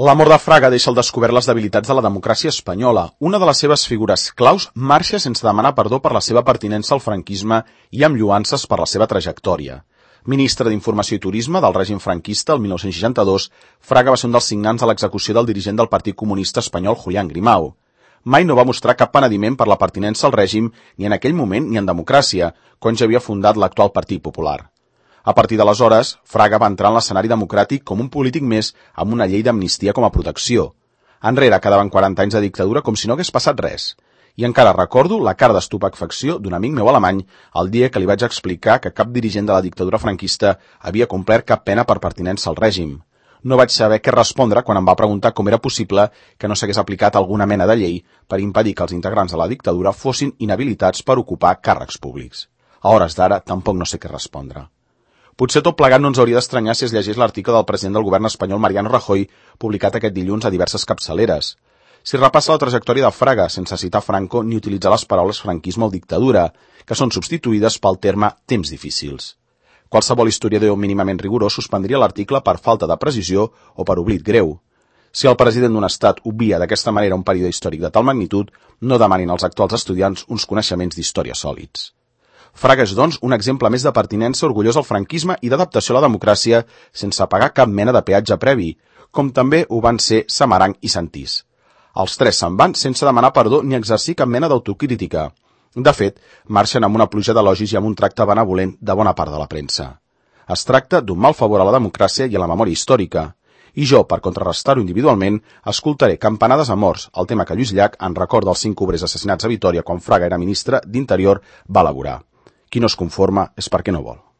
La mort de Fraga deixa al descobert les debilitats de la democràcia espanyola. Una de les seves figures claus marxa sense demanar perdó per la seva pertinença al franquisme i amb lluances per la seva trajectòria. Ministre d'Informació i Turisme del règim franquista el 1962, Fraga va ser un dels signants de l'execució del dirigent del Partit Comunista Espanyol Julián Grimau. Mai no va mostrar cap penediment per la pertinença al règim ni en aquell moment ni en democràcia, quan ja havia fundat l'actual Partit Popular. A partir d'aleshores, Fraga va entrar en l'escenari democràtic com un polític més amb una llei d'amnistia com a protecció. Enrere quedaven 40 anys de dictadura com si no hagués passat res. I encara recordo la cara d'estupefacció d'un amic meu alemany el dia que li vaig explicar que cap dirigent de la dictadura franquista havia complert cap pena per pertinença al règim. No vaig saber què respondre quan em va preguntar com era possible que no s'hagués aplicat alguna mena de llei per impedir que els integrants de la dictadura fossin inhabilitats per ocupar càrrecs públics. A hores d'ara tampoc no sé què respondre. Potser tot plegat no ens hauria d'estranyar si es llegís l'article del president del govern espanyol Mariano Rajoy, publicat aquest dilluns a diverses capçaleres. Si repassa la trajectòria de Fraga sense citar Franco ni utilitzar les paraules franquisme o dictadura, que són substituïdes pel terme temps difícils. Qualsevol historiador mínimament rigorós suspendria l'article per falta de precisió o per oblit greu. Si el president d'un estat obvia d'aquesta manera un període històric de tal magnitud, no demanin als actuals estudiants uns coneixements d'història sòlids. Fraga és, doncs, un exemple més de pertinença orgullós al franquisme i d'adaptació a la democràcia sense pagar cap mena de peatge previ, com també ho van ser Samaranch i Santís. Els tres se'n van sense demanar perdó ni exercir cap mena d'autocrítica. De fet, marxen amb una pluja d'elogis i amb un tracte benevolent de bona part de la premsa. Es tracta d'un mal favor a la democràcia i a la memòria històrica. I jo, per contrarrestar-ho individualment, escoltaré Campanades a morts, el tema que Lluís Llach en recorda els 5 obrers assassinats a Vitòria quan Fraga era ministre d'Interior va elaborar. Qui no es conforma és perquè no vol.